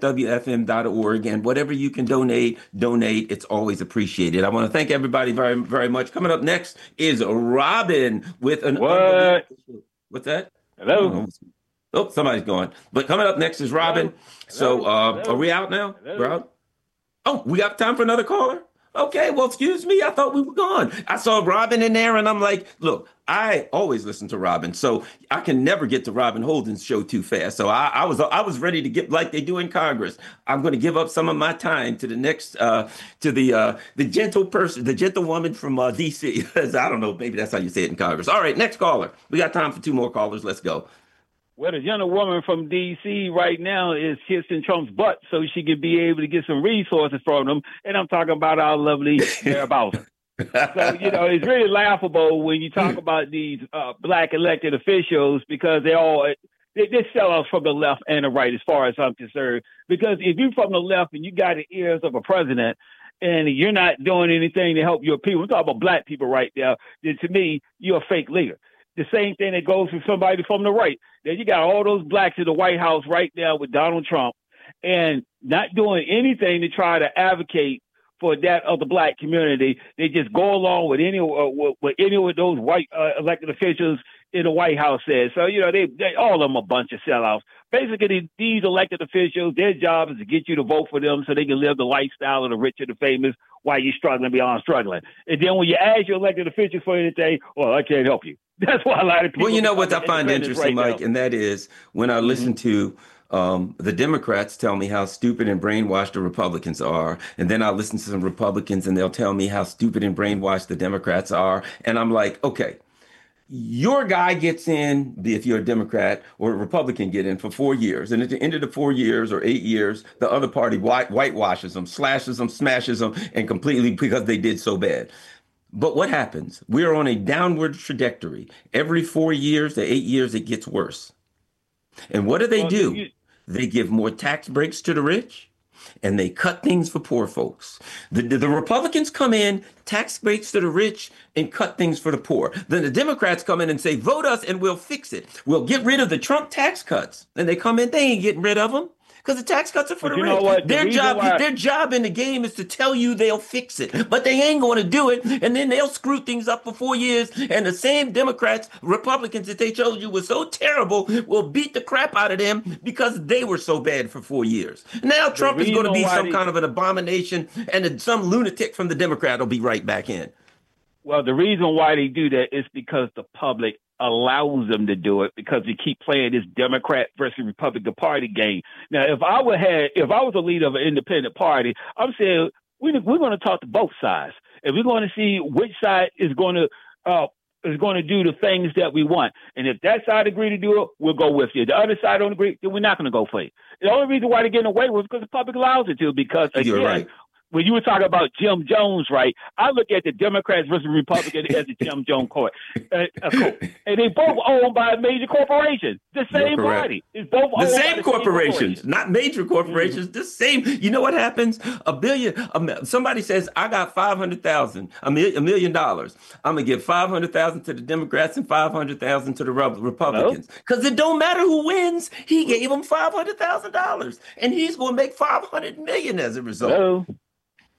WPFWFM.org, and whatever you can donate. It's always appreciated. I want to thank everybody very, very much. Coming up next is Robin with an... What? What's that? Hello? Oh, somebody's going. But coming up next is Robin. Hello? So are we out now? Hello? We're out? Oh, we got time for another caller? Okay, well, excuse me. I thought we were gone. I saw Robin in there, and I'm like, look, I always listen to Robin, so I can never get to Robin Holden's show too fast. So I was ready to get like they do in Congress. I'm going to give up some of my time to the next to the gentle person, the gentlewoman from D.C. I don't know, maybe that's how you say it in Congress. All right, next caller. We got time for two more callers. Let's go. Well, the gentlewoman from D.C. right now is kissing Trump's butt so she could be able to get some resources from him. And I'm talking about our lovely Mayor Bowser. So, you know, it's really laughable when you talk about these black elected officials because they're sell-offs from the left and the right as far as I'm concerned. Because if you're from the left and you got the ears of a president and you're not doing anything to help your people, I'm talking about black people right now, then to me, you're a fake leader. The same thing that goes for somebody from the right. Then you got all those blacks in the White House right now with Donald Trump and not doing anything to try to advocate for that of the black community. They just go along with any of those white elected officials in the White House says. So, you know, they all of them a bunch of sellouts. Basically, these elected officials, their job is to get you to vote for them so they can live the lifestyle of the rich and the famous while you're struggling beyond struggling. And then when you ask your elected officials for anything, well, I can't help you. That's why a lot of people... Well, you know what I find interesting, right, Mike, and that is when I listen to the Democrats tell me how stupid and brainwashed the Republicans are, and then I listen to some Republicans and they'll tell me how stupid and brainwashed the Democrats are, and I'm like, okay, your guy gets in, if you're a Democrat or a Republican, get in for 4 years. And at the end of the 4 years or 8 years, the other party whitewashes them, slashes them, smashes them, and completely because they did so bad. But what happens? We're on a downward trajectory. Every 4 years to 8 years, it gets worse. And what do? They give more tax breaks to the rich, and they cut things for poor folks. The Republicans come in, tax breaks to the rich, and cut things for the poor. Then the Democrats come in and say, vote us and we'll fix it. We'll get rid of the Trump tax cuts. And they come in, they ain't getting rid of them. Because the tax cuts are for the rich. Their job in the game is to tell you they'll fix it, but they ain't going to do it. And then they'll screw things up for 4 years. And the same Democrats, Republicans that they told you were so terrible will beat the crap out of them because they were so bad for 4 years. Now Trump is going to be some kind of an abomination, and some lunatic from the Democrat will be right back in. Well, the reason why they do that is because the public allows them to do it because they keep playing this Democrat versus Republican Party game. Now, if I was a leader of an independent party, I'm saying we're going to talk to both sides, and we're going to see which side is going to do the things that we want. And if that side agree to do it, we'll go with you. The other side don't agree, then we're not going to go for you. The only reason why they're getting away with it is because the public allows it to. Because again, you're right. When you were talking about Jim Jones, right, I look at the Democrats versus Republicans as the Jim Jones court. And they both owned by a major corporation. The same party. It's both the same corporations, not major corporations, the same. You know what happens? Somebody says, I got $500,000, $1 million. I'm going to give $500,000 to the Democrats and $500,000 to the Republicans. Because it don't matter who wins. He gave them $500,000. And he's going to make $500 million as a result. Hello?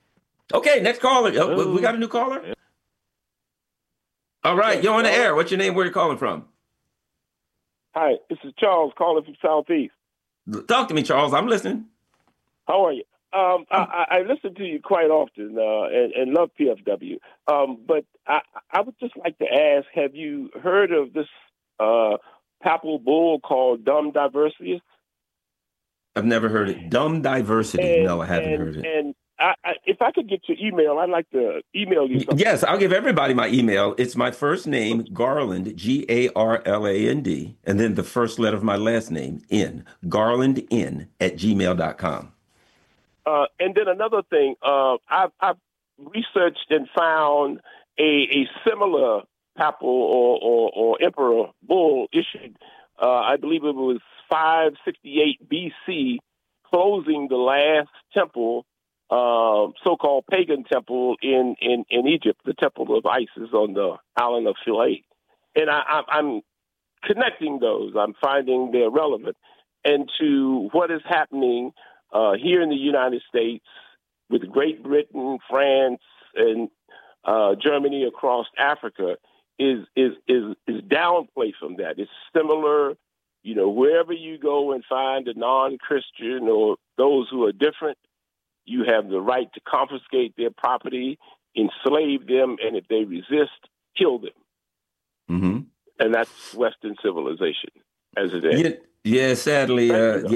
Okay, next caller. Oh, we got a new caller? All right, you're on the air. What's your name? Where you calling from? Hi, this is Charles calling from Southeast. Talk to me, Charles. I'm listening. How are you? I listen to you quite often and love PFW. But I would just like to ask, have you heard of this papal bull called Dum Diversitas? I've never heard it. Dumb Diversity. No, I haven't heard it. And if I could get your email, I'd like to email you something. Yes, I'll give everybody my email. It's my first name, Garland, Garland, and then the first letter of my last name, N, garlandn@gmail.com. And then another thing, I've researched and found a similar papal or emperor bull issued, I believe it was 568 BC, closing the last temple, so-called pagan temple in Egypt, the Temple of Isis on the island of Philae. And I'm connecting those. I'm finding they're relevant. And to what is happening here in the United States with Great Britain, France, and Germany across Africa is downplay from that. It's similar, wherever you go and find a non-Christian or those who are different, you have the right to confiscate their property, enslave them, and if they resist, kill them. Mm-hmm. And that's Western civilization as it is. Yeah, sadly,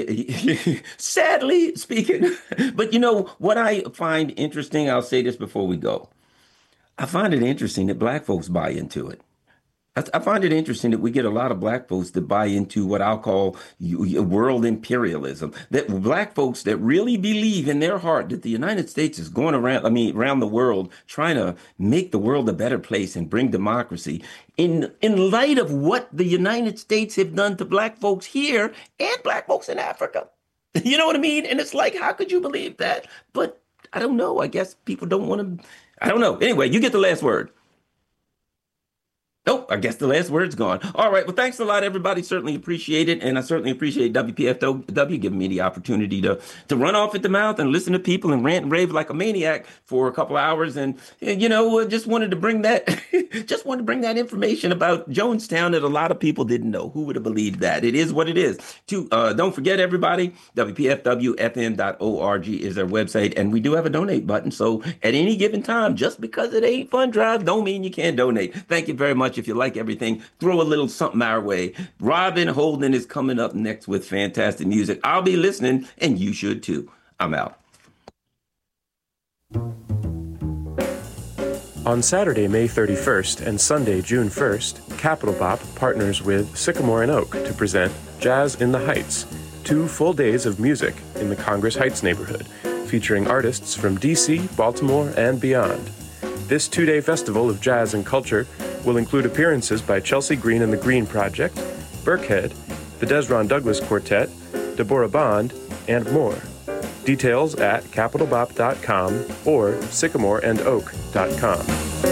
sadly speaking. But what I find interesting, I'll say this before we go. I find it interesting that black folks buy into it. I find it interesting that we get a lot of black folks that buy into what I'll call world imperialism, that black folks that really believe in their heart that the United States is going around the world, trying to make the world a better place and bring democracy in light of what the United States have done to black folks here and black folks in Africa. You know what I mean? And it's like, how could you believe that? But I don't know. I guess people don't want to. I don't know. Anyway, you get the last word. Nope, I guess the last word's gone. All right, well, thanks a lot, everybody. Certainly appreciate it, and I certainly appreciate WPFW giving me the opportunity to run off at the mouth and listen to people and rant and rave like a maniac for a couple hours. And just wanted to bring that, information about Jonestown that a lot of people didn't know. Who would have believed that? It is what it is. Don't forget, everybody, WPFWFM.org is our website, and we do have a donate button. So at any given time, just because it ain't Fund Drive, don't mean you can't donate. Thank you very much. If you like everything, throw a little something our way. Robin Holden is coming up next with fantastic music. I'll be listening, and you should too. I'm out. On Saturday, May 31st and Sunday, June 1st, Capital Bop partners with Sycamore and Oak to present Jazz in the Heights, 2 full days of music in the Congress Heights neighborhood, featuring artists from D.C., Baltimore, and beyond. This 2-day festival of jazz and culture will include appearances by Chelsea Green and the Green Project, Burkhead, the Desron Douglas Quartet, Deborah Bond, and more. Details at capitalbop.com or sycamoreandoak.com.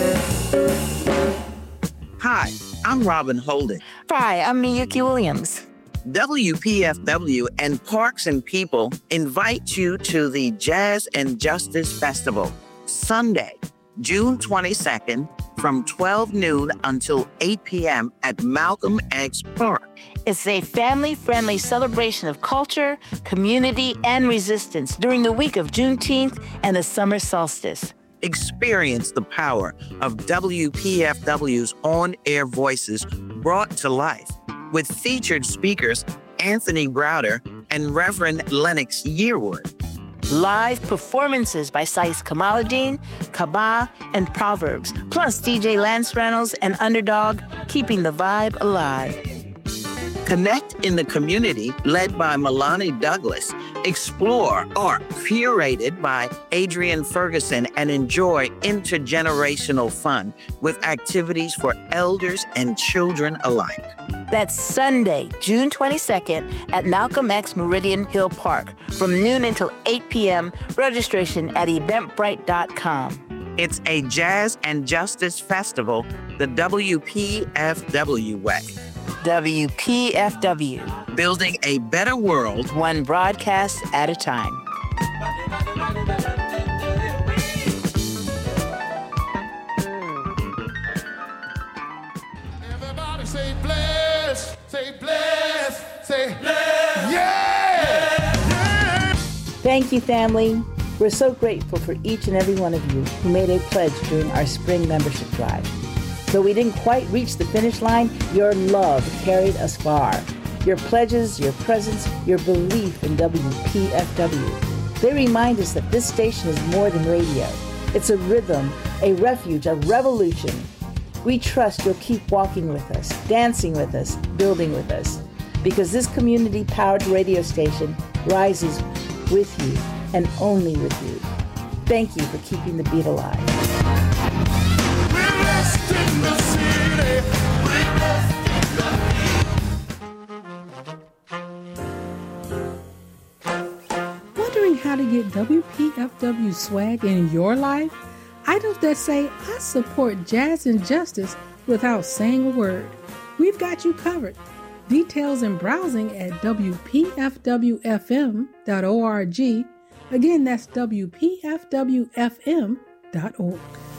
Hi, I'm Robin Holden. Hi, I'm Miyuki Williams. WPFW and Parks and People invite you to the Jazz and Justice Festival, Sunday, June 22nd, from 12 noon until 8 p.m. at Malcolm X Park. It's a family-friendly celebration of culture, community, and resistance during the week of Juneteenth and the summer solstice. Experience the power of WPFW's on-air voices brought to life with featured speakers Anthony Browder and Reverend Lennox Yearwood. Live performances by Saiz Kamaluddin, Kabah, and Proverbs, plus DJ Lance Reynolds and Underdog, keeping the vibe alive. Connect in the community led by Milani Douglas. Explore art curated by Adrian Ferguson and enjoy intergenerational fun with activities for elders and children alike. That's Sunday, June 22nd at Malcolm X Meridian Hill Park from noon until 8 p.m. Registration at eventbrite.com. It's a Jazz and Justice Festival the WPFW way. WPFW. Building a better world, one broadcast at a time. say, yeah! Thank you, family. We're so grateful for each and every one of you who made a pledge during our spring membership drive. Though we didn't quite reach the finish line, your love carried us far. Your pledges, your presence, your belief in WPFW. They remind us that this station is more than radio. It's a rhythm, a refuge, a revolution. We trust you'll keep walking with us, dancing with us, building with us, because this community-powered radio station rises with you and only with you. Thank you for keeping the beat alive. We rest in the city. We rest in the Wondering how to get WPFW swag in your life? Items that say, I support Jazz and Justice without saying a word. We've got you covered. Details and browsing at WPFWFM.org. Again, that's WPFWFM.org.